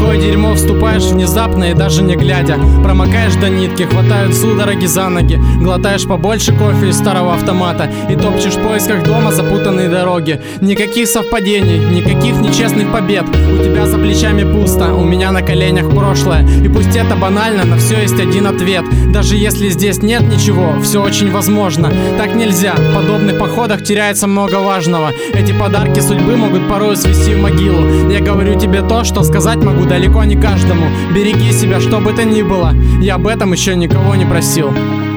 такое дерьмо вступаешь внезапно и даже не глядя. Промокаешь до нитки, хватают судороги за ноги. Глотаешь побольше кофе из старого автомата и топчешь в поисках дома запутанные дороги. Никаких совпадений, никаких нечестных побед. У тебя за плечами пусто, у меня на коленях прошлое. И пусть это банально, на все есть один ответ. Даже если здесь нет ничего, все очень возможно. Так нельзя, в подобных походах теряется много важного. Эти подарки судьбы могут порой свести в могилу. Я говорю тебе то, что сказать могу далеко не каждому. Береги себя, что бы то ни было. Я об этом еще никого не просил.